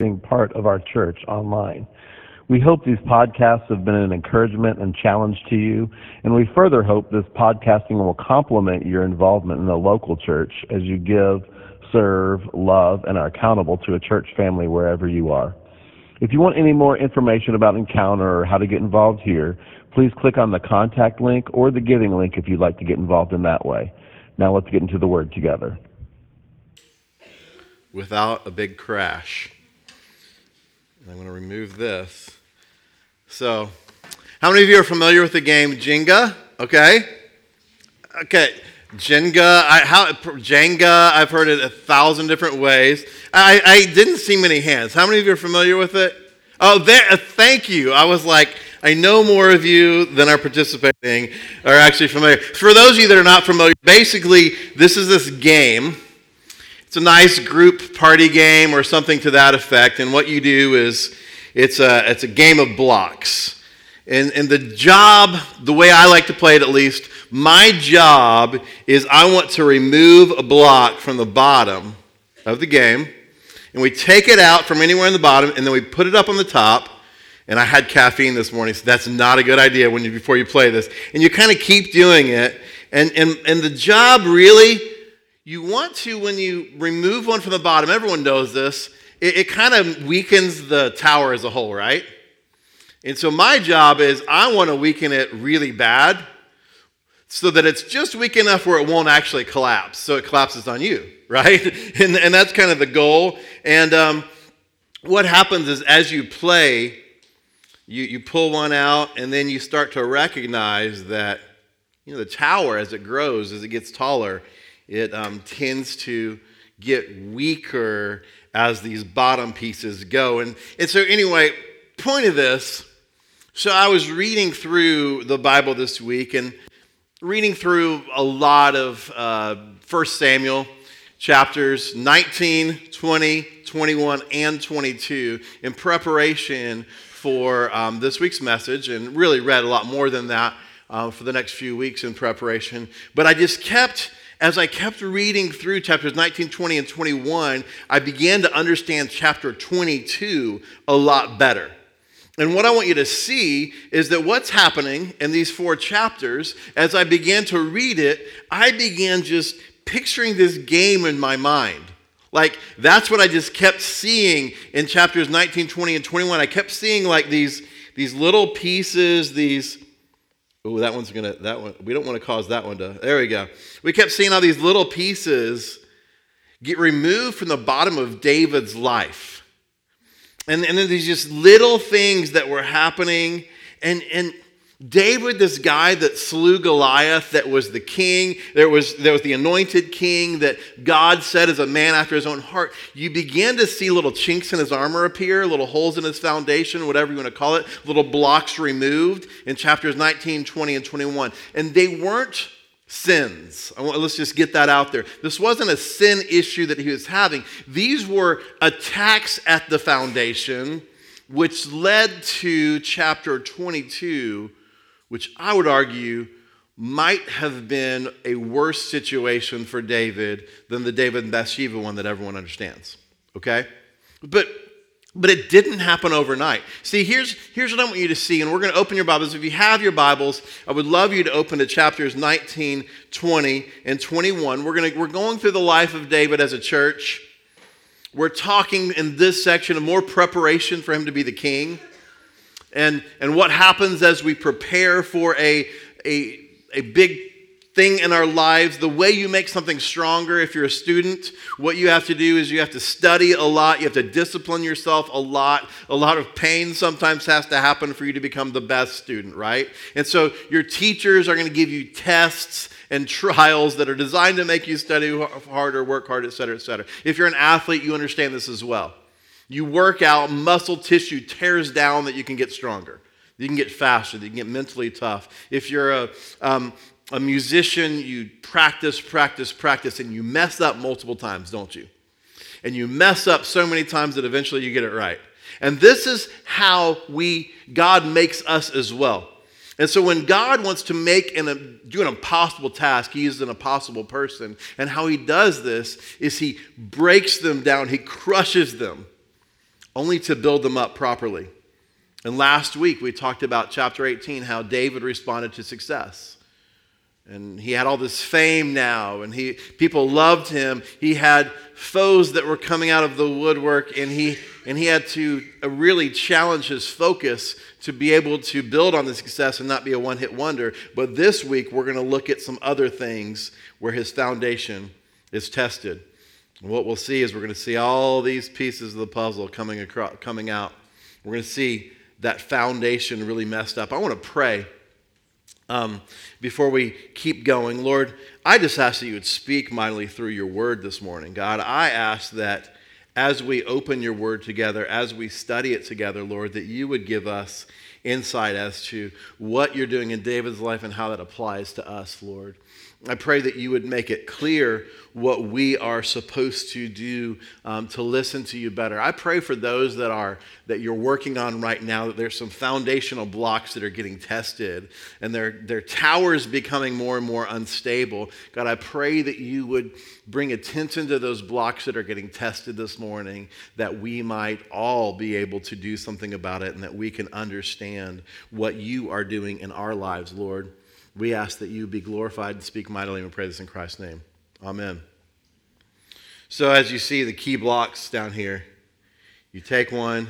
becoming part of our church online. We hope these podcasts have been an encouragement and challenge to you, and we further hope this podcasting will complement your involvement in the local church as you give, serve, love, and are accountable to a church family wherever you are. If you want any more information about Encounter or how to get involved here, please click on the contact link or the giving link if you'd like to get involved in that way. Now let's get into the Word together. Without a big crash. And I'm going to remove this. So, how many of you are familiar with the game Jenga? Okay, Jenga. Jenga. I've heard it 1,000 different ways. I didn't see many hands. How many of you are familiar with it? Oh, there. Thank you. I was like, I know more of you than are participating are actually familiar. For those of you that are not familiar, basically, this is this game. It's a nice group party game or something to that effect. And what you do is it's a game of blocks. And the job, the way I like to play it at least, my job is I want to remove a block from the bottom of the game. And we take it out from anywhere in the bottom, and then we put it up on the top. And I had caffeine this morning, so that's not a good idea before you play this. And you kind of keep doing it. And the job really, you want to, when you remove one from the bottom, everyone knows this, it kind of weakens the tower as a whole, right? And so my job is I want to weaken it really bad so that it's just weak enough where it won't actually collapse. So it collapses on you, right? And that's kind of the goal. And what happens is as you play, you pull one out, and then you start to recognize that the tower, as it grows, as it gets taller, it tends to get weaker as these bottom pieces go. And so anyway, point of this, so I was reading through the Bible this week and reading through a lot of 1 Samuel chapters 19, 20, 21, and 22 in preparation for this week's message, and really read a lot more than that for the next few weeks in preparation. But I just as I kept reading through chapters 19, 20, and 21, I began to understand chapter 22 a lot better. And what I want you to see is that what's happening in these 4 chapters, as I began to read it, I began just picturing this game in my mind. Like, that's what I just kept seeing in chapters 19, 20, and 21. I kept seeing like these little pieces, we don't want to cause that one to, there we go. We kept seeing all these little pieces get removed from the bottom of David's life. And then these just little things that were happening. And David, this guy that slew Goliath, that was the king, there was the anointed king that God said is a man after his own heart. You begin to see little chinks in his armor appear, little holes in his foundation, whatever you want to call it, little blocks removed in chapters 19, 20, and 21. And they weren't sins. Let's just get that out there. This wasn't a sin issue that he was having. These were attacks at the foundation, which led to chapter 22, which I would argue might have been a worse situation for David than the David and Bathsheba one that everyone understands. Okay? But it didn't happen overnight. See, here's what I want you to see, and we're going to open your Bibles. If you have your Bibles, I would love you to open to chapters 19, 20, and 21. We're going through the life of David as a church. We're talking in this section of more preparation for him to be the king, and what happens as we prepare for a big thing in our lives. The way you make something stronger, if you're a student, what you have to do is you have to study a lot. You have to discipline yourself a lot. A lot of pain sometimes has to happen for you to become the best student, right? And so your teachers are going to give you tests and trials that are designed to make you study harder, work hard, et cetera, et cetera. If you're an athlete, you understand this as well. You work out, muscle tissue tears down that you can get stronger. You can get faster. You can get mentally tough. If you're a musician, you practice, and you mess up multiple times, don't you? And you mess up so many times that eventually you get it right. And this is how God makes us as well. And so when God wants to do an impossible task, he is an impossible person. And how he does this is he breaks them down. He crushes them only to build them up properly. And last week we talked about chapter 18, how David responded to success. And he had all this fame now, and people loved him. He had foes that were coming out of the woodwork, and he had to really challenge his focus to be able to build on the success and not be a one-hit wonder. But this week, we're going to look at some other things where his foundation is tested. And what we'll see is we're going to see all these pieces of the puzzle coming out. We're going to see that foundation really messed up. I want to pray. Before we keep going, Lord, I just ask that you would speak mightily through your word this morning. God, I ask that as we open your word together, as we study it together, Lord, that you would give us insight as to what you're doing in David's life and how that applies to us, Lord. I pray that you would make it clear what we are supposed to do to listen to you better. I pray for those that you're working on right now, that there's some foundational blocks that are getting tested and their towers becoming more and more unstable. God, I pray that you would bring attention to those blocks that are getting tested this morning, that we might all be able to do something about it and that we can understand what you are doing in our lives, Lord. We ask that you be glorified and speak mightily, and we pray this in Christ's name. Amen. So as you see the key blocks down here, you take one.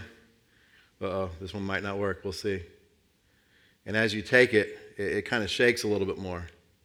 This one might not work. We'll see. And as you take it, it kind of shakes a little bit more.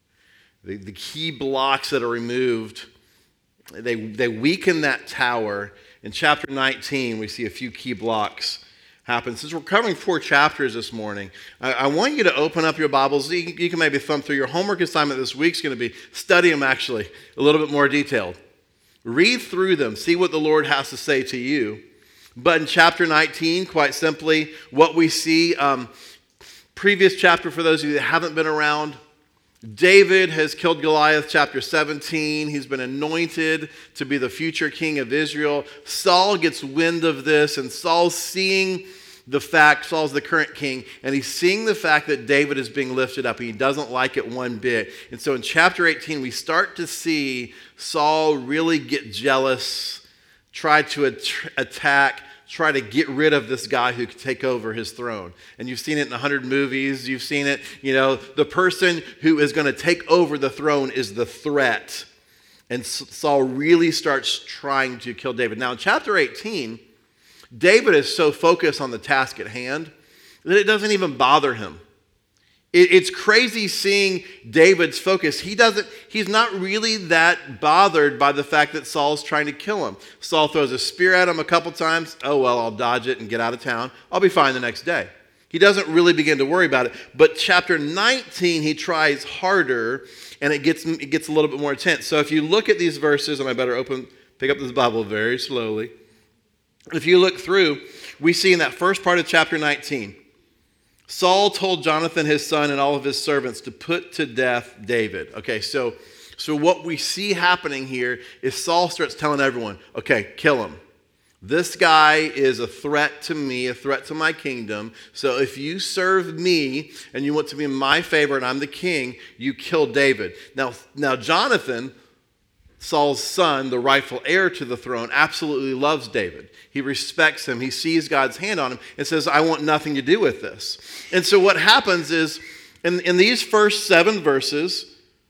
The key blocks that are removed, they weaken that tower. In chapter 19, we see a few key blocks happen. Since we're covering 4 chapters this morning, I want you to open up your Bibles. You can maybe thumb through. Your homework assignment this week is going to be study them actually a little bit more detailed. Read through them. See what the Lord has to say to you. But in chapter 19, quite simply, what we see, previous chapter for those of you that haven't been around, David has killed Goliath, chapter 17. He's been anointed to be the future king of Israel. Saul gets wind of this, and Saul's seeing the fact, Saul's the current king, and he's seeing the fact that David is being lifted up, and he doesn't like it one bit. And so in chapter 18, we start to see Saul really get jealous, try to attack, try to get rid of this guy who could take over his throne. And you've seen it in 100 movies. You've seen it, the person who is going to take over the throne is the threat. And Saul really starts trying to kill David. Now in chapter 18, David is so focused on the task at hand that it doesn't even bother him. It's crazy seeing David's focus. He's not really that bothered by the fact that Saul's trying to kill him. Saul throws a spear at him a couple times. Oh, well, I'll dodge it and get out of town. I'll be fine the next day. He doesn't really begin to worry about it. But chapter 19, he tries harder, and it gets a little bit more intense. So if you look at these verses, and I better pick up this Bible very slowly. If you look through, we see in that first part of chapter 19, Saul told Jonathan, his son, and all of his servants to put to death David. Okay, so what we see happening here is Saul starts telling everyone, okay, kill him. This guy is a threat to me, a threat to my kingdom. So if you serve me and you want to be in my favor and I'm the king, you kill David. Now Jonathan, Saul's son, the rightful heir to the throne, absolutely loves David. He respects him. He sees God's hand on him and says, I want nothing to do with this. And so what happens is, in these first 7 verses,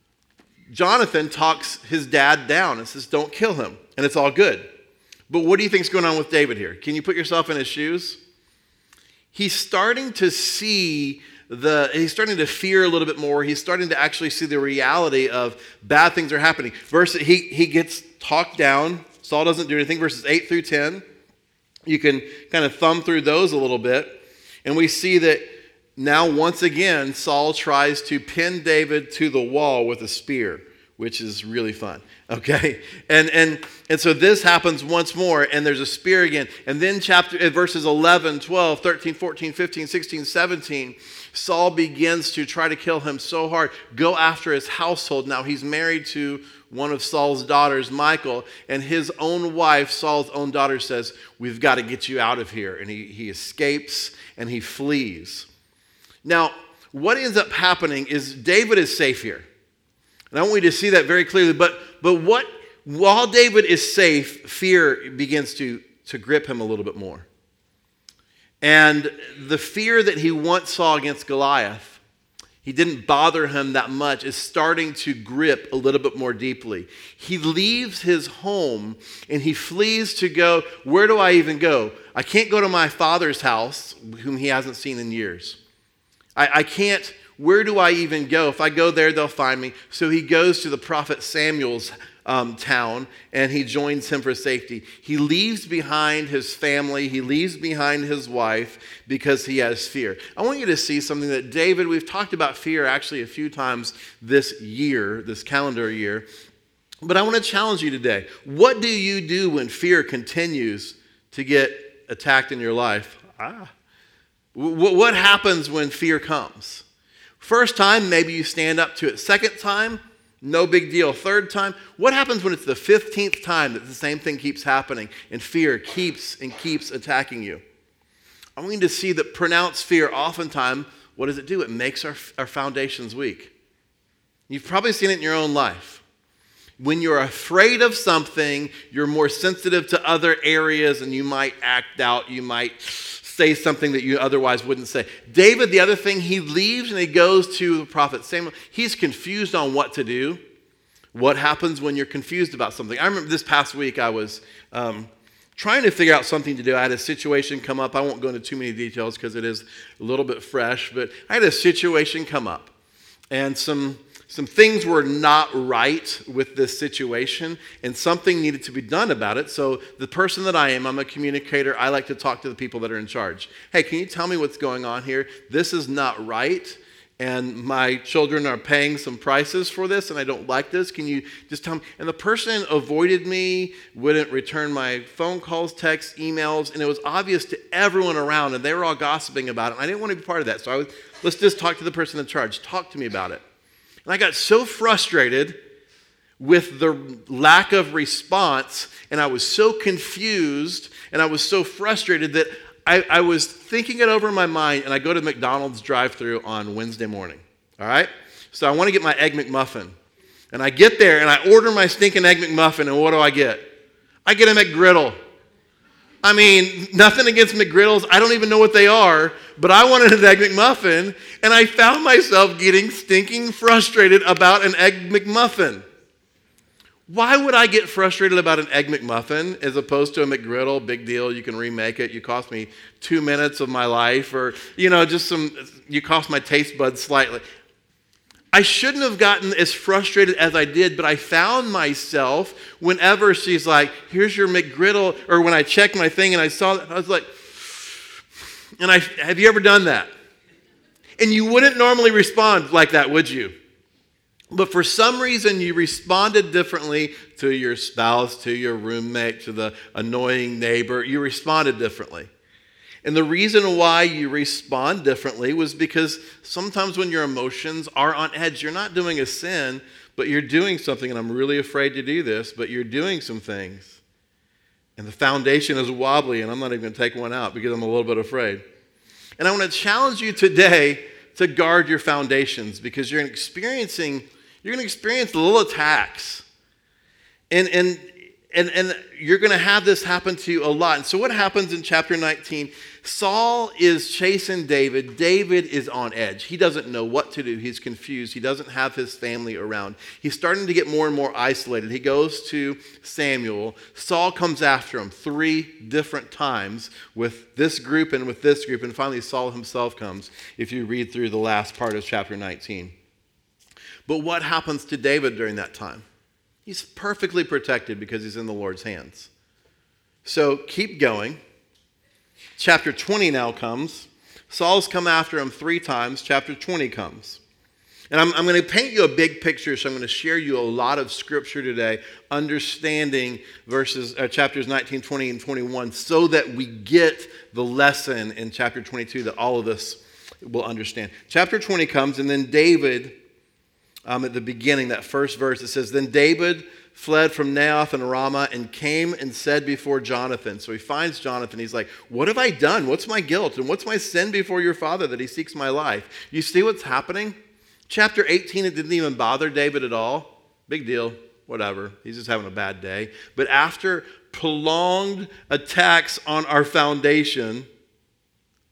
Jonathan talks his dad down and says, don't kill him. And it's all good. But what do you think is going on with David here? Can you put yourself in his shoes? He's starting to see he's starting to fear a little bit more. He's starting to actually see the reality of bad things are happening. He gets talked down. Saul doesn't do anything. Verses 8 through 10. You can kind of thumb through those a little bit. And we see that now once again, Saul tries to pin David to the wall with a spear, which is really fun. Okay? And so this happens once more, and there's a spear again. And then verses 11, 12, 13, 14, 15, 16, 17, Saul begins to try to kill him so hard, go after his household. Now he's married to one of Saul's daughters, Michal, and his own wife, Saul's own daughter, says, we've got to get you out of here. And he escapes and he flees. Now, what ends up happening is David is safe here. And I want you to see that very clearly. But while David is safe, fear begins to grip him a little bit more. And the fear that he once saw against Goliath, he didn't bother him that much, is starting to grip a little bit more deeply. He leaves his home and he flees to go, where do I even go? I can't go to my father's house, whom he hasn't seen in years. I can't, where do I even go? If I go there, they'll find me. So he goes to the prophet Samuel's town, and he joins him for safety. He leaves behind his family. He leaves behind his wife because he has fear. I want you to see something that David, we've talked about fear actually a few times this year, this calendar year, but I want to challenge you today. What do you do when fear continues to get attacked in your life? What happens when fear comes? First time, maybe you stand up to it. Second time, no big deal. Third time, what happens when it's the 15th time that the same thing keeps happening and fear keeps and keeps attacking you? I want you to see that pronounced fear oftentimes, what does it do? It makes our foundations weak. You've probably seen it in your own life. When you're afraid of something, you're more sensitive to other areas and you might act out, you might say something that you otherwise wouldn't say. David, the other thing, he leaves and he goes to the prophet Samuel. He's confused on what to do. What happens when you're confused about something? I remember this past week I was trying to figure out something to do. I had a situation come up. I won't go into too many details because it is a little bit fresh, but I had a situation come up. And some things were not right with this situation, and something needed to be done about it. So the person that I am, I'm a communicator. I like to talk to the people that are in charge. Hey, can you tell me what's going on here? This is not right, and my children are paying some prices for this, and I don't like this. Can you just tell me? And the person avoided me, wouldn't return my phone calls, texts, emails, and it was obvious to everyone around, and they were all gossiping about it, and I didn't want to be part of that. So let's just talk to the person in charge. Talk to me about it. And I got so frustrated with the lack of response, and I was so confused, and I was so frustrated that I was thinking it over in my mind, and I go to McDonald's drive-thru on Wednesday morning, all right? So I want to get my Egg McMuffin. And I get there, and I order my stinking Egg McMuffin, and what do I get? I get a McGriddle. I mean, nothing against McGriddles. I don't even know what they are, but I wanted an Egg McMuffin, and I found myself getting stinking frustrated about an Egg McMuffin. Why would I get frustrated about an Egg McMuffin as opposed to a McGriddle? Big deal, you can remake it. You cost me 2 minutes of my life, or, you cost my taste buds slightly. I shouldn't have gotten as frustrated as I did, but I found myself whenever she's like, here's your McGriddle, or when I checked my thing and I saw that, I was like, have you ever done that? And you wouldn't normally respond like that, would you? But for some reason, you responded differently to your spouse, to your roommate, to the annoying neighbor. You responded differently. And the reason why you respond differently was because sometimes when your emotions are on edge, you're not doing a sin, but you're doing something, and I'm really afraid to do this, but you're doing some things. And the foundation is wobbly, and I'm not even going to take one out because I'm a little bit afraid. And I want to challenge you today to guard your foundations because you're going to experience little attacks. And you're going to have this happen to you a lot. And so what happens in chapter 19? Saul is chasing David. David is on edge. He doesn't know what to do. He's confused. He doesn't have his family around. He's starting to get more and more isolated. He goes to Samuel. Saul comes after him 3 different times with this group and with this group. And finally, Saul himself comes, if you read through the last part of chapter 19. But what happens to David during that time? He's perfectly protected because he's in the Lord's hands. So keep going. Chapter 20 now comes. Saul's come after him 3 times. Chapter 20 comes. And I'm going to paint you a big picture, so I'm going to share you a lot of scripture today, understanding chapters 19, 20, and 21, so that we get the lesson in chapter 22 that all of us will understand. Chapter 20 comes, and then David, at the beginning, that first verse, it says, Then David fled from Naioth and Ramah and came and said before Jonathan. So he finds Jonathan. He's like, what have I done? What's my guilt? And what's my sin before your father that he seeks my life? You see what's happening? Chapter 18, it didn't even bother David at all. Big deal. Whatever. He's just having a bad day. But after prolonged attacks on our foundation,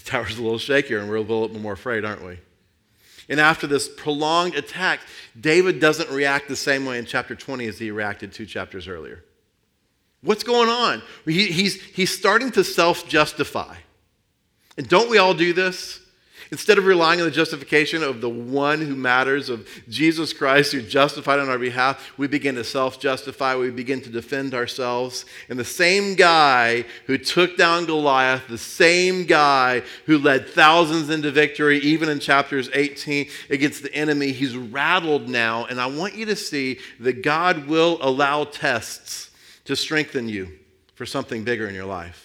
tower's a little shakier and we're a little bit more afraid, aren't we? And after this prolonged attack, David doesn't react the same way in chapter 20 as he reacted 2 chapters earlier. What's going on? He's starting to self-justify. And don't we all do this? Instead of relying on the justification of the one who matters, of Jesus Christ who justified on our behalf, we begin to self-justify, we begin to defend ourselves. And the same guy who took down Goliath, the same guy who led thousands into victory, even in chapters 18 against the enemy, he's rattled now. And I want you to see that God will allow tests to strengthen you for something bigger in your life.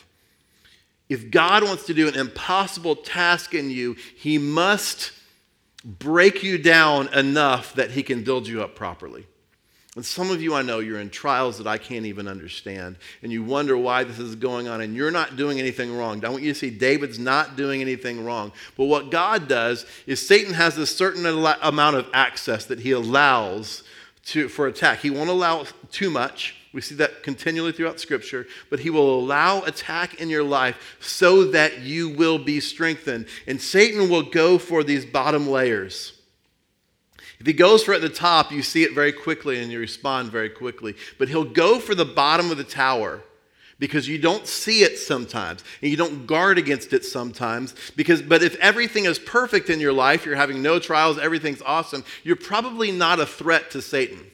If God wants to do an impossible task in you, he must break you down enough that he can build you up properly. And some of you, I know, you're in trials that I can't even understand, and you wonder why this is going on, and you're not doing anything wrong. I want you to see David's not doing anything wrong. But what God does is Satan has a certain amount of access that he allows for attack. He won't allow too much. We see that continually throughout Scripture, but he will allow attack in your life so that you will be strengthened. And Satan will go for these bottom layers. If he goes for at the top, you see it very quickly and you respond very quickly. But he'll go for the bottom of the tower because you don't see it sometimes and you don't guard against it sometimes. But if everything is perfect in your life, you're having no trials, everything's awesome, you're probably not a threat to Satan.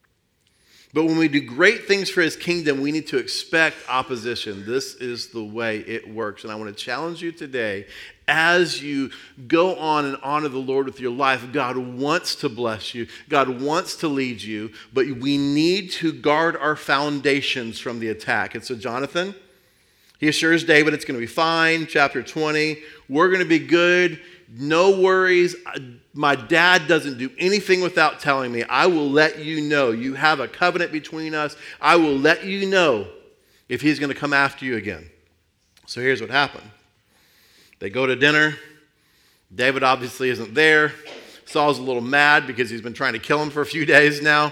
But when we do great things for his kingdom, we need to expect opposition. This is the way it works. And I want to challenge you today, as you go on and honor the Lord with your life, God wants to bless you. God wants to lead you. But we need to guard our foundations from the attack. And so Jonathan, he assures David it's going to be fine. Chapter 20, we're going to be good. No worries. My dad doesn't do anything without telling me. I will let you know. You have a covenant between us. I will let you know if he's going to come after you again. So here's what happened. They go to dinner. David obviously isn't there. Saul's a little mad because he's been trying to kill him for a few days now.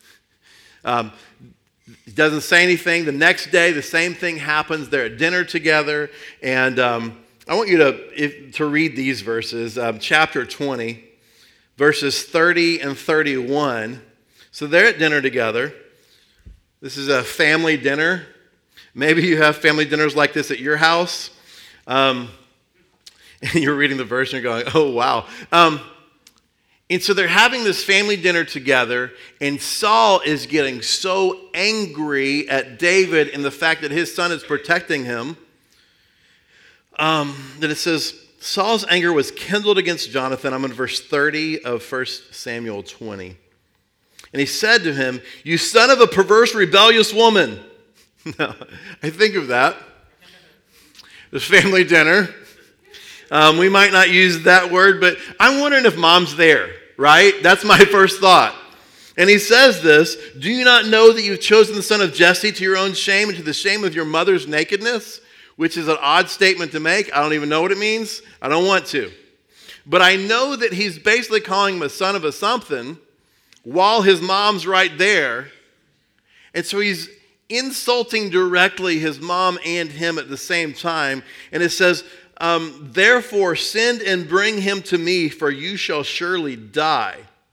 He doesn't say anything. The next day, the same thing happens. They're at dinner together, and I want you to read these verses, chapter 20, verses 30 and 31. So they're at dinner together. This is a family dinner. Maybe you have family dinners like this at your house. And you're reading the verse and you're going, oh, wow. And so they're having this family dinner together, and Saul is getting so angry at David and the fact that his son is protecting him. That it says, Saul's anger was kindled against Jonathan. I'm in verse 30 of 1 Samuel 20. And he said to him, you son of a perverse, rebellious woman. Now, I think of that. This family dinner. We might not use that word, but I'm wondering if mom's there, right? That's my first thought. And he says this, do you not know that you've chosen the son of Jesse to your own shame and to the shame of your mother's nakedness? Which is an odd statement to make. I don't even know what it means. I don't want to. But I know that he's basically calling him a son of a something while his mom's right there. And so he's insulting directly his mom and him at the same time. And it says, therefore send and bring him to me, for you shall surely die.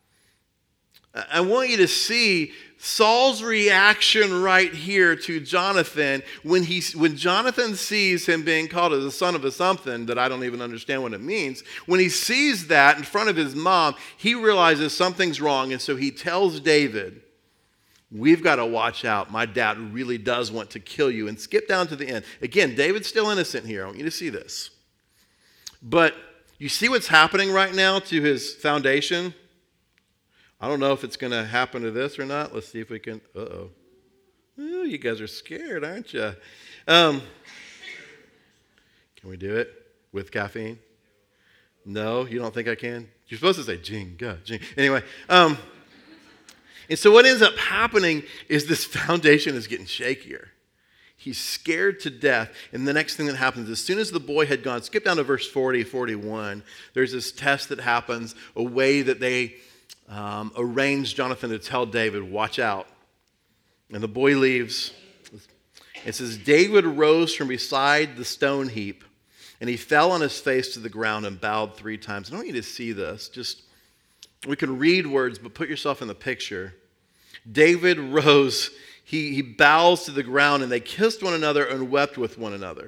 I want you to see Saul's reaction right here to Jonathan when Jonathan sees him being called as a son of a something that I don't even understand what it means. When he sees that in front of his mom, he realizes something's wrong, and so he tells David, we've got to watch out. My dad really does want to kill you. And skip down to the end. Again, David's still innocent here. I want you to see this. But you see what's happening right now to his foundation? I don't know if it's going to happen to this or not. Let's see if we can. Uh-oh. Ooh, you guys are scared, aren't you? Can we do it with caffeine? No, you don't think I can? You're supposed to say, Jinga, Jing. Anyway, and so what ends up happening is this foundation is getting shakier. He's scared to death. And the next thing that happens, as soon as the boy had gone, skip down to verse 40, 41, there's this test that happens, a way that they arranged Jonathan to tell David, watch out. And the boy leaves. It says, David rose from beside the stone heap And he fell on his face to the ground and bowed 3 times. I want you to see this. We can read words, but put yourself in the picture. David rose, he bows to the ground, and they kissed one another and wept with one another.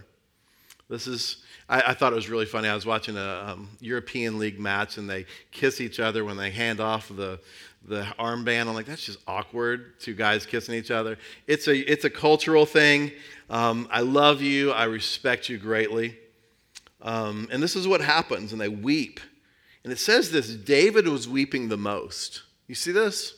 I thought it was really funny. I was watching a European League match, and they kiss each other when they hand off the armband. I'm like, that's just awkward, 2 guys kissing each other. It's a cultural thing. I love you. I respect you greatly. And this is what happens, and they weep. And it says this, David was weeping the most. You see this?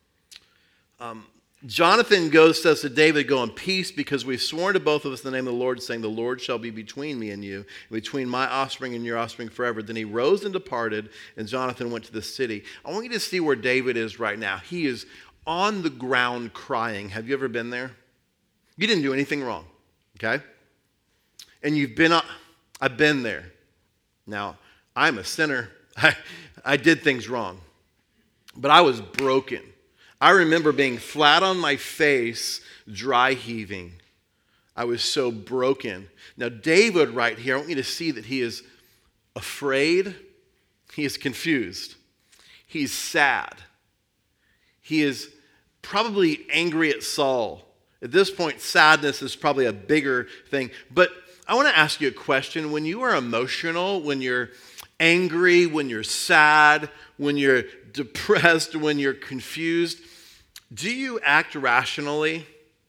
Jonathan says to David, go in peace, because we've sworn to both of us in the name of the Lord, saying, the Lord shall be between me and you, between my offspring and your offspring forever. Then he rose and departed, and Jonathan went to the city. I want you to see where David is right now. He is on the ground crying. Have you ever been there? You didn't do anything wrong, okay? And I've been there. Now, I'm a sinner. I did things wrong, but I was broken. I remember being flat on my face, dry heaving. I was so broken. Now, David right here, I want you to see that he is afraid. He is confused. He's sad. He is probably angry at Saul. At this point, sadness is probably a bigger thing. But I want to ask you a question. When you are emotional, when you're angry, when you're sad, when you're depressed, when you're confused, do you act rationally?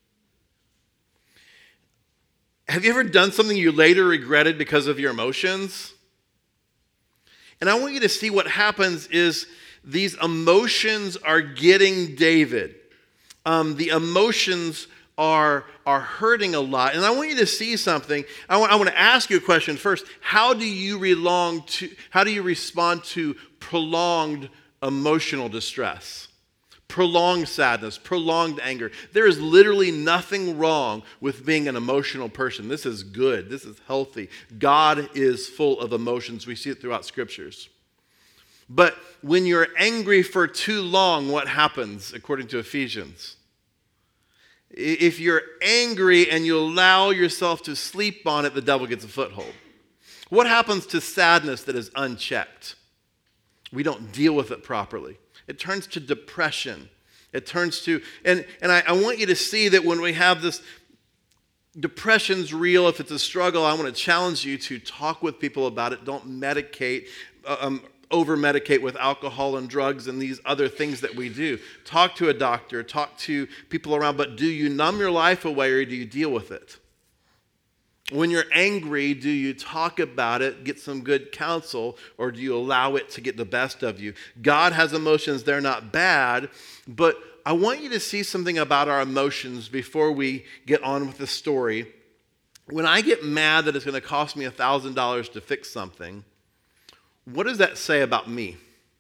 Have you ever done something you later regretted because of your emotions? And I want you to see what happens is these emotions are getting David. The emotions are hurting a lot. And I want you to see something. I want to ask you a question first. How do you respond to prolonged emotional distress? Prolonged sadness, prolonged anger. There is literally nothing wrong with being an emotional person. This is good. This is healthy. God is full of emotions. We see it throughout scriptures. But when you're angry for too long, what happens according to Ephesians? If you're angry and you allow yourself to sleep on it, the devil gets a foothold. What happens to sadness that is unchecked? We don't deal with it properly. It turns to depression. It turns to, and I want you to see that when we have this, depression's real. If it's a struggle, I want to challenge you to talk with people about it. Don't medicate, over-medicate with alcohol and drugs and these other things that we do. Talk to a doctor, talk to people around, but do you numb your life away or do you deal with it? When you're angry, do you talk about it, get some good counsel, or do you allow it to get the best of you? God has emotions, they're not bad, but I want you to see something about our emotions before we get on with the story. When I get mad that it's going to cost me $1,000 to fix something, what does that say about me?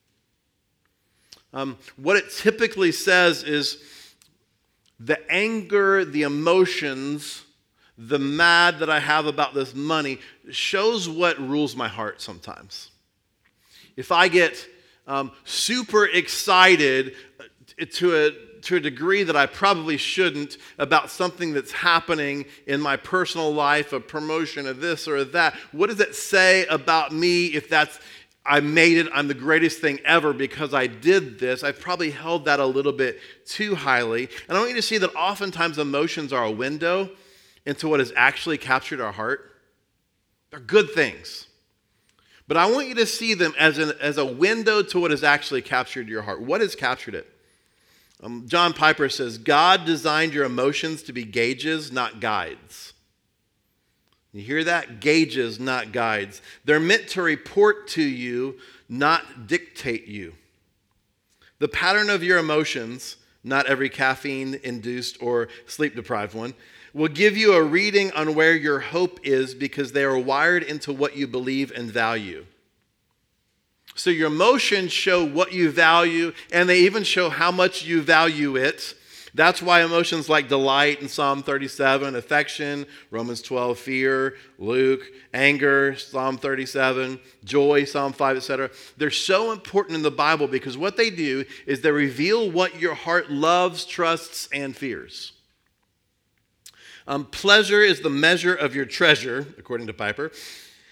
What it typically says is the anger, the emotions, the mad that I have about this money shows what rules my heart sometimes. If I get super excited to a degree that I probably shouldn't about something that's happening in my personal life, a promotion of this or that, what does it say about me if that's, I made it, I'm the greatest thing ever because I did this? I've probably held that a little bit too highly. And I want you to see that oftentimes emotions are a window into what has actually captured our heart. They're good things. But I want you to see them as a window to what has actually captured your heart. What has captured it? John Piper says, God designed your emotions to be gauges, not guides. You hear that? Gauges, not guides. They're meant to report to you, not dictate you. The pattern of your emotions, not every caffeine-induced or sleep-deprived one, will give you a reading on where your hope is because they are wired into what you believe and value. So your emotions show what you value, and they even show how much you value it. That's why emotions like delight in Psalm 37, affection, Romans 12, fear, Luke, anger, Psalm 37, joy, Psalm 5, etc. They're so important in the Bible because what they do is they reveal what your heart loves, trusts, and fears. Pleasure is the measure of your treasure, according to Piper.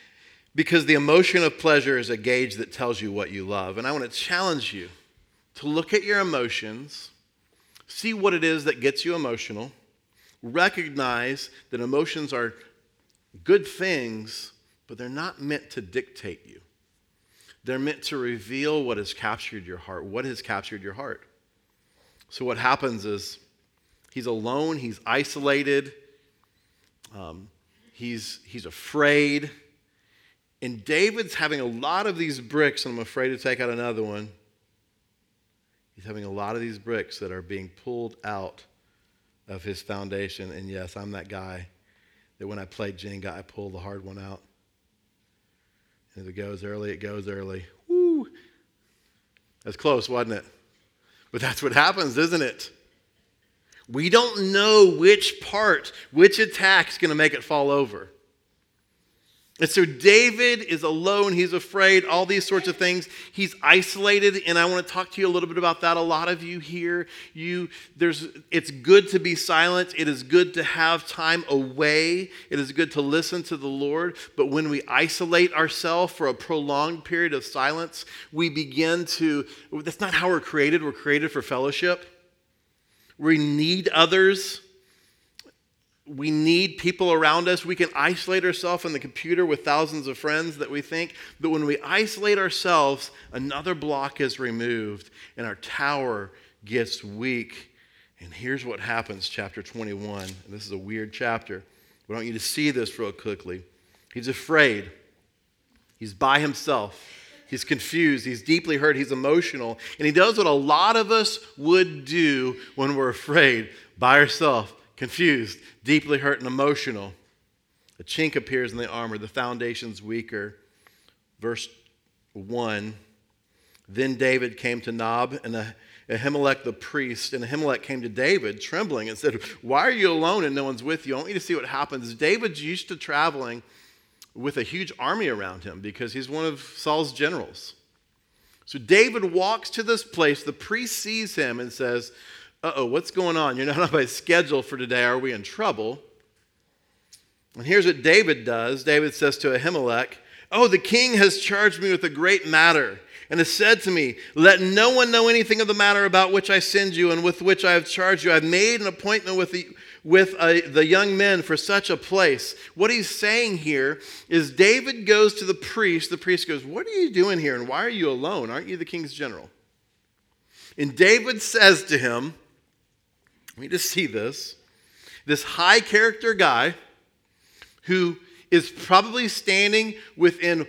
Because the emotion of pleasure is a gauge that tells you what you love. And I want to challenge you to look at your emotions, see what it is that gets you emotional, recognize that emotions are good things, but they're not meant to dictate you. They're meant to reveal what has captured your heart. What has captured your heart? So what happens is he's alone, he's isolated, he's afraid. And David's having a lot of these bricks, and I'm afraid to take out another one. He's having a lot of these bricks that are being pulled out of his foundation. And yes, I'm that guy that when I play Jenga, I pull the hard one out. And if it goes early, it goes early. Woo! That's close, wasn't it? But that's what happens, isn't it? We don't know which attack is going to make it fall over. And so David is alone, he's afraid, all these sorts of things. He's isolated, and I want to talk to you a little bit about that. A lot of you here, it's good to be silent. It is good to have time away. It is good to listen to the Lord. But when we isolate ourselves for a prolonged period of silence, that's not how we're created. We're created for fellowship. We need others. We need people around us. We can isolate ourselves on the computer with thousands of friends that we think. But when we isolate ourselves, another block is removed and our tower gets weak. And here's what happens, chapter 21. And this is a weird chapter. I want you to see this real quickly. He's afraid. He's by himself. He's confused. He's deeply hurt. He's emotional. And he does what a lot of us would do when we're afraid, by ourselves. Confused, deeply hurt, and emotional. A chink appears in the armor. The foundation's weaker. Verse 1. Then David came to Nob and Ahimelech the priest. And Ahimelech came to David, trembling, and said, "Why are you alone and no one's with you?" I want you to see what happens. David's used to traveling with a huge army around him because he's one of Saul's generals. So David walks to this place. The priest sees him and says, "Uh-oh, what's going on? You're not on my schedule for today. Are we in trouble?" And here's what David does. David says to Ahimelech, "Oh, the king has charged me with a great matter and has said to me, 'Let no one know anything of the matter about which I send you and with which I have charged you. I've made an appointment with the young men for such a place.'" What he's saying here is David goes to the priest. The priest goes, "What are you doing here and why are you alone? Aren't you the king's general?" And David says to him, we need to see this high character guy who is probably standing within,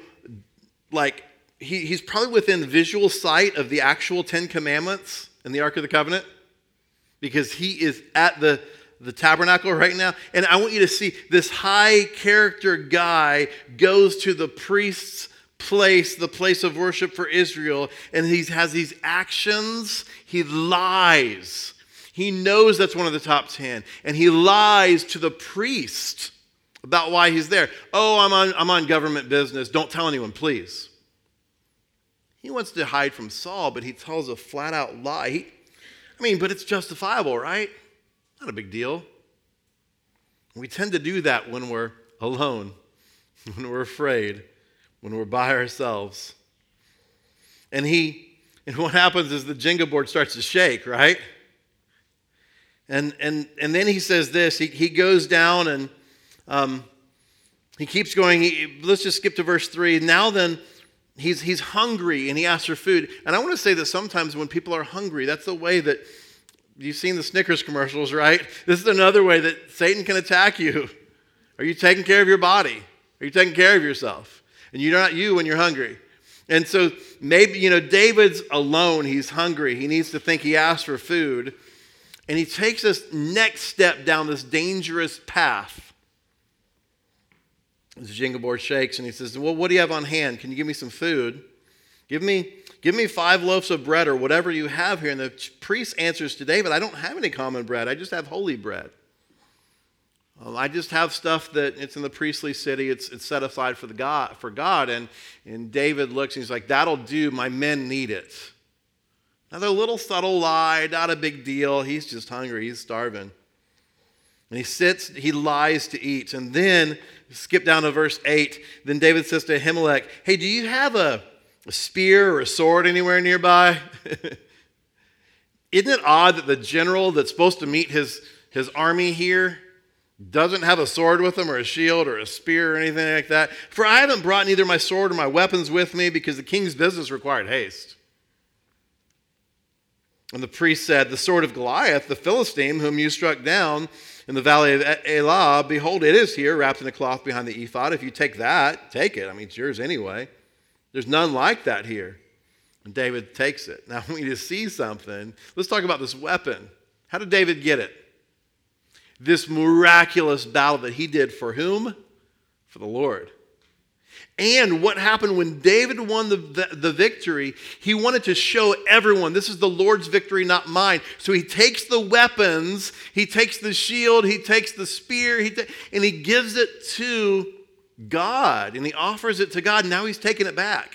he's probably within visual sight of the actual 10 Commandments in the Ark of the Covenant because he is at the tabernacle right now. And I want you to see this high character guy goes to the priest's place, the place of worship for Israel, and he has these actions. He lies. He knows that's one of the top 10. And he lies to the priest about why he's there. "Oh, I'm on government business. Don't tell anyone, please." He wants to hide from Saul, but he tells a flat-out lie. But it's justifiable, right? Not a big deal. We tend to do that when we're alone, when we're afraid, when we're by ourselves. And what happens is the Jenga board starts to shake, right? And then he says this. He goes down and he keeps going. Let's just skip to verse 3. Now then, he's hungry and he asks for food. And I want to say that sometimes when people are hungry, that's the way that you've seen the Snickers commercials, right? This is another way that Satan can attack you. Are you taking care of your body? Are you taking care of yourself? And you're not you when you're hungry. And so maybe, David's alone. He's hungry. He needs to think he asked for food. And he takes this next step down this dangerous path. The Jenga board shakes and he says, "Well, what do you have on hand? Can you give me some food? Give me 5 loaves of bread or whatever you have here." And the priest answers to David, "I don't have any common bread. I just have holy bread. I just have stuff that it's in the priestly city. It's set aside for God. And David looks and he's like, "That'll do. My men need it." Another little subtle lie, not a big deal. He's just hungry. He's starving. And he sits, he lies to eat. And then, skip down to verse 8, then David says to Ahimelech, hey, do you have a spear or a sword anywhere nearby? Isn't it odd that the general that's supposed to meet his army here doesn't have a sword with him or a shield or a spear or anything like that? For I haven't brought neither my sword or my weapons with me because the king's business required haste. And the priest said, the sword of Goliath, the Philistine, whom you struck down in the valley of Elah, behold, it is here, wrapped in a cloth behind the ephod. If you take that, take it. I mean, it's yours anyway. There's none like that here. And David takes it. Now, we need to see something. Let's talk about this weapon. How did David get it? This miraculous battle that he did for whom? For the Lord. And what happened when David won the victory, he wanted to show everyone, this is the Lord's victory, not mine. So he takes the weapons, he takes the shield, he takes the spear, and he gives it to God. And he offers it to God. Now he's taking it back.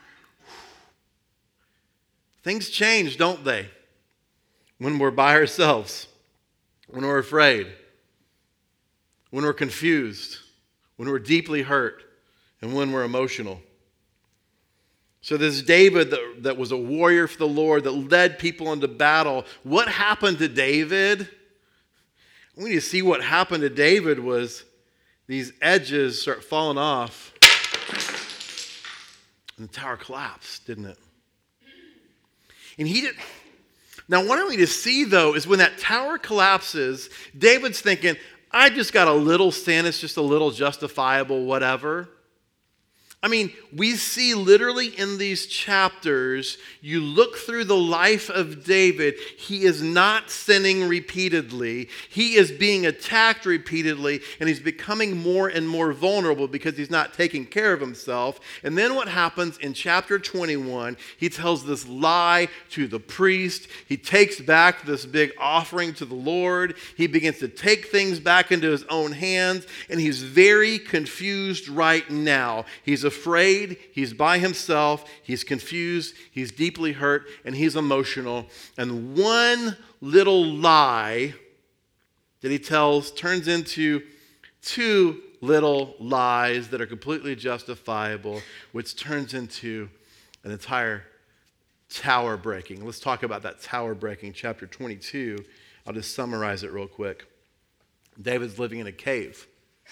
Things change, don't they? When we're by ourselves, when we're afraid, when we're confused, when we're deeply hurt, and when we're emotional. So this David that was a warrior for the Lord, that led people into battle, what happened to David? We need to see what happened to David was these edges start falling off, and the tower collapsed, didn't it? And he did. Now, what I want you to see, though, is when that tower collapses, David's thinking, I just got a little sin. It's just a little justifiable, whatever. I mean, we see literally in these chapters, you look through the life of David, he is not sinning repeatedly. He is being attacked repeatedly, and he's becoming more and more vulnerable because he's not taking care of himself. And then what happens in chapter 21, he tells this lie to the priest. He takes back this big offering to the Lord. He begins to take things back into his own hands, and he's very confused right now. He's afraid, he's by himself, he's confused, he's deeply hurt, and he's emotional. And one little lie that he tells turns into two little lies that are completely justifiable, which turns into an entire tower breaking. Let's talk about that tower breaking, chapter 22. I'll just summarize it real quick. David's living in a cave.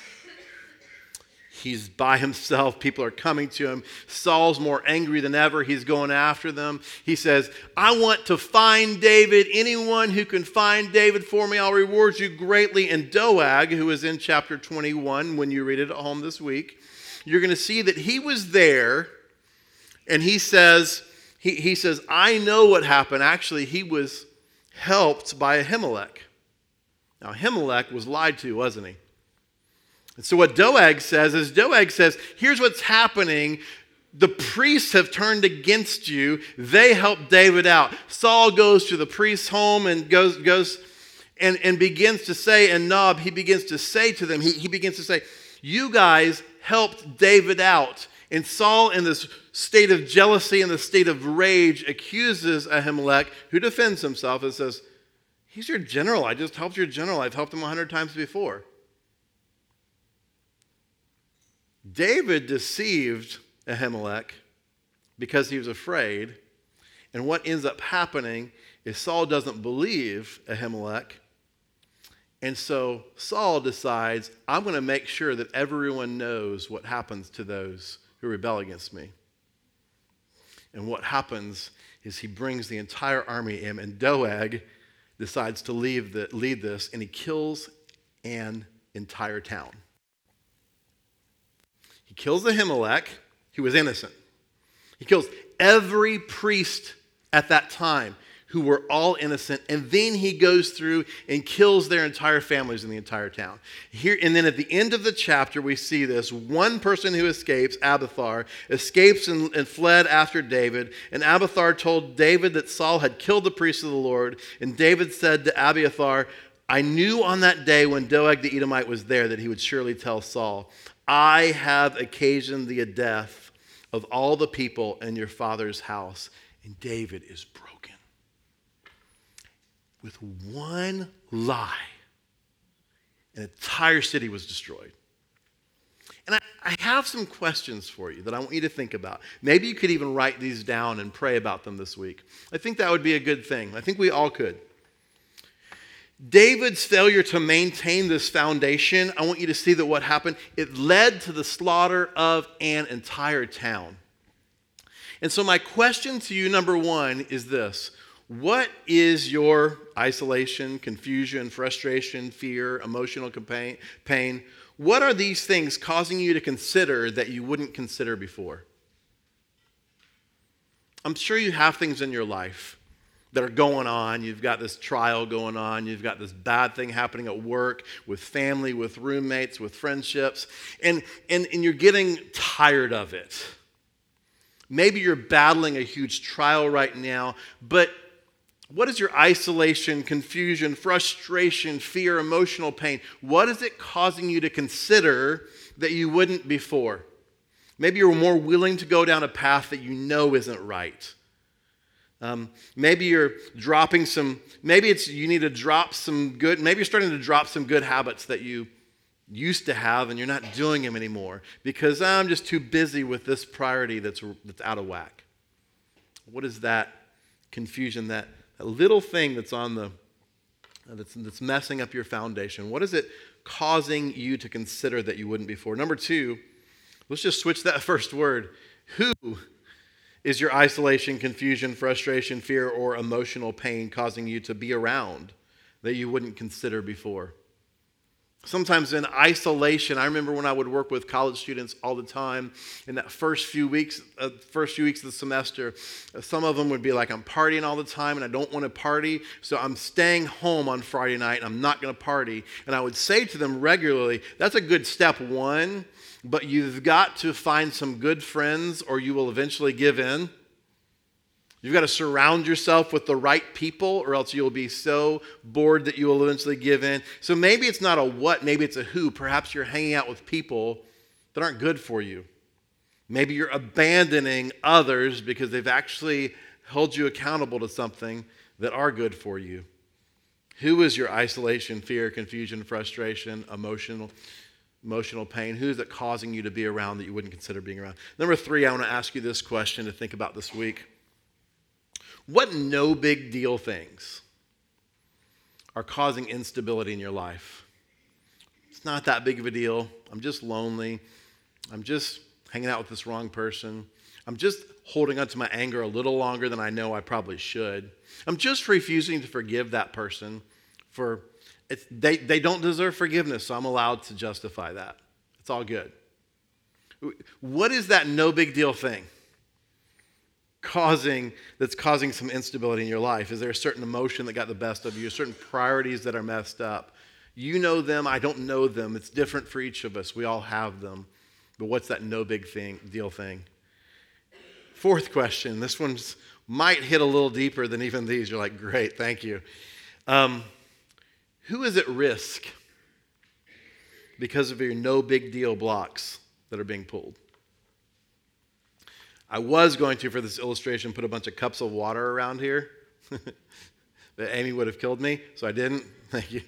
He's by himself. People are coming to him. Saul's more angry than ever. He's going after them. He says, I want to find David. Anyone who can find David for me, I'll reward you greatly. And Doeg, who is in chapter 21, when you read it at home this week, you're going to see that he was there. And he says, I know what happened. Actually, he was helped by Ahimelech. Now, Ahimelech was lied to, wasn't he? And so what Doeg says is, here's what's happening. The priests have turned against you. They helped David out. Saul goes to the priest's home and goes and begins to say, and Nob, he begins to say to them, he begins to say, you guys helped David out. And Saul, in this state of jealousy and the state of rage, accuses Ahimelech, who defends himself and says, he's your general. I just helped your general. I've helped him 100 times before. David deceived Ahimelech because he was afraid. And what ends up happening is Saul doesn't believe Ahimelech. And so Saul decides, I'm going to make sure that everyone knows what happens to those who rebel against me. And what happens is he brings the entire army in, and Doeg decides to lead this, and he kills an entire town. He kills Ahimelech, who was innocent. He kills every priest at that time who were all innocent, and then he goes through and kills their entire families in the entire town. And then at the end of the chapter, we see this. One person who escapes, Abiathar, escapes and fled after David. And Abiathar told David that Saul had killed the priests of the Lord. And David said to Abiathar, I knew on that day when Doeg the Edomite was there that he would surely tell Saul, I have occasioned the death of all the people in your father's house. And David is broken. With one lie, An entire city was destroyed. And I have some questions for you that I want you to think about. Maybe you could even write these down and pray about them this week. I think that would be a good thing. I think we all could. David's failure to maintain this foundation, I want you to see that what happened, it led to the slaughter of an entire town. And so my question to you, number one, is this. What is your isolation, confusion, frustration, fear, emotional pain? What are these things causing you to consider that you wouldn't consider before? I'm sure you have things in your life that are going on. You've got this trial going on. You've got this bad thing happening at work, with family, with roommates, with friendships, and you're getting tired of it. Maybe you're battling a huge trial right now, but what is your isolation, confusion, frustration, fear, emotional pain? What is it causing you to consider that you wouldn't before? Maybe you're more willing to go down a path that you know isn't right. Maybe you're dropping maybe you need to drop maybe you're starting to drop some good habits that you used to have and you're not doing them anymore because I'm just too busy with this priority that's out of whack. What is that confusion, that little thing that's that's messing up your foundation? What is it causing you to consider that you wouldn't before? Number two, let's just switch that first word. Who is your isolation, confusion, frustration, fear, or emotional pain causing you to be around that you wouldn't consider before? Sometimes in isolation, I remember when I would work with college students all the time, in that first few weeks of the semester, some of them would be like, I'm partying all the time and I don't want to party, so I'm staying home on Friday night and I'm not going to party. And I would say to them regularly, that's a good step one, but you've got to find some good friends or you will eventually give in. You've got to surround yourself with the right people or else you'll be so bored that you will eventually give in. So maybe it's not a what, maybe it's a who. Perhaps you're hanging out with people that aren't good for you. Maybe you're abandoning others because they've actually held you accountable to something that are good for you. Who is your isolation, fear, confusion, frustration, emotional pain? Who is it causing you to be around that you wouldn't consider being around? Number three, I want to ask you this question to think about this week. What no big deal things are causing instability in your life? It's not that big of a deal. I'm just lonely. I'm just hanging out with this wrong person. I'm just holding on to my anger a little longer than I know I probably should. I'm just refusing to forgive that person they don't deserve forgiveness, so I'm allowed to justify that. It's all good. What is that no big deal thing that's causing some instability in your life? Is there a certain emotion that got the best of you, certain priorities that are messed up? You know them, I don't know them. It's different for each of us. We all have them. But what's that no big deal thing? Fourth question. This one might hit a little deeper than even these. You're like, great, thank you. Who is at risk because of your no big deal blocks that are being pulled? I was going to, for this illustration, put a bunch of cups of water around here. That Amy would have killed me, so I didn't. Thank you.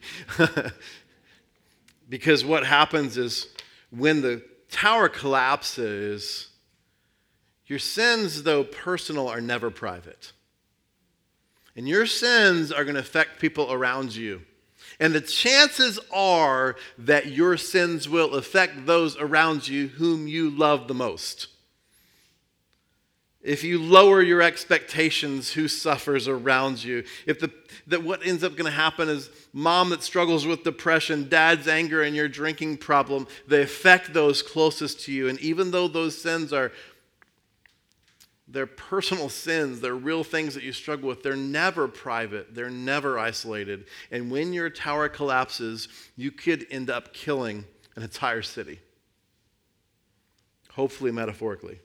Because what happens is when the tower collapses, your sins, though personal, are never private. And your sins are going to affect people around you. And the chances are that your sins will affect those around you whom you love the most. If you lower your expectations, who suffers around you? What ends up going to happen is mom that struggles with depression, dad's anger, and your drinking problem, they affect those closest to you. And even though those sins they're personal sins, they're real things that you struggle with, they're never private, they're never isolated. And when your tower collapses, you could end up killing an entire city. Hopefully metaphorically.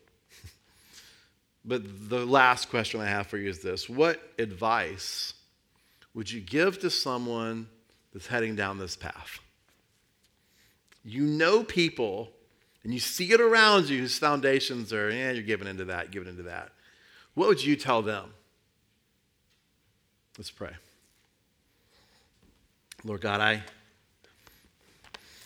But the last question I have for you is this. What advice would you give to someone that's heading down this path? You know people, and you see it around you whose foundations are, you're giving into that. What would you tell them? Let's pray. Lord God,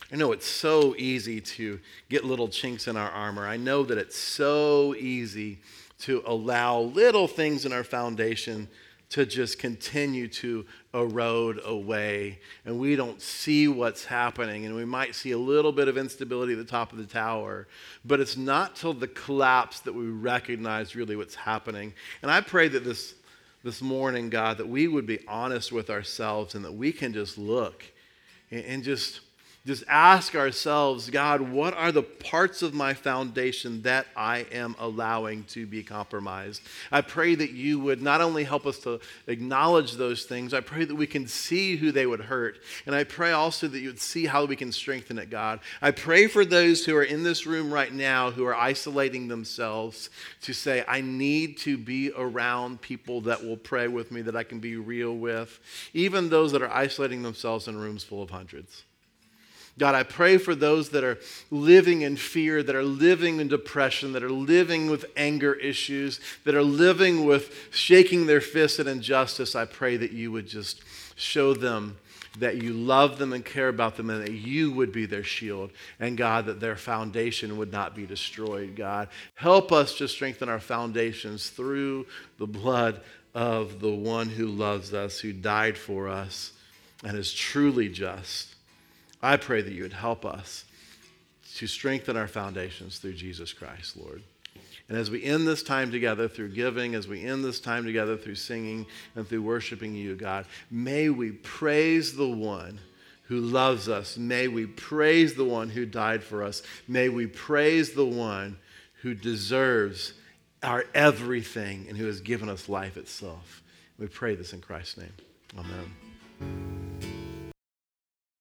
I know it's so easy to get little chinks in our armor. I know that it's so easy to allow little things in our foundation to just continue to erode away, and we don't see what's happening, and we might see a little bit of instability at the top of the tower, but it's not till the collapse that we recognize really what's happening. And I pray that this morning, God, that we would be honest with ourselves and that we can just look and just ask ourselves, God, what are the parts of my foundation that I am allowing to be compromised? I pray that you would not only help us to acknowledge those things, I pray that we can see who they would hurt. And I pray also that you would see how we can strengthen it, God. I pray for those who are in this room right now who are isolating themselves to say, I need to be around people that will pray with me, that I can be real with, even those that are isolating themselves in rooms full of hundreds. God, I pray for those that are living in fear, that are living in depression, that are living with anger issues, that are living with shaking their fists at injustice. I pray that you would just show them that you love them and care about them, and that you would be their shield. And God, that their foundation would not be destroyed, God. Help us to strengthen our foundations through the blood of the one who loves us, who died for us, and is truly just. I pray that you would help us to strengthen our foundations through Jesus Christ, Lord. And as we end this time together through giving, as we end this time together through singing and through worshiping you, God, may we praise the one who loves us. May we praise the one who died for us. May we praise the one who deserves our everything and who has given us life itself. We pray this in Christ's name. Amen.